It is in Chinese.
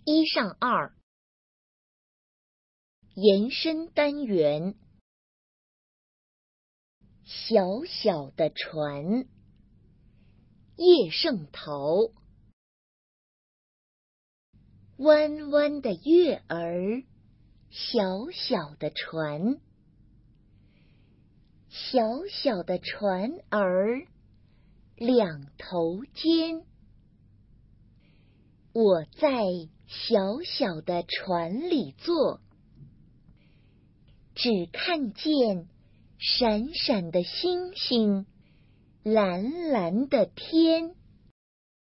1上2延伸单元。小小的船，叶圣陶。弯弯的月儿，小小的船，小小的船儿两头尖。我在小小的船里坐，只看见闪闪的星星，蓝蓝的天。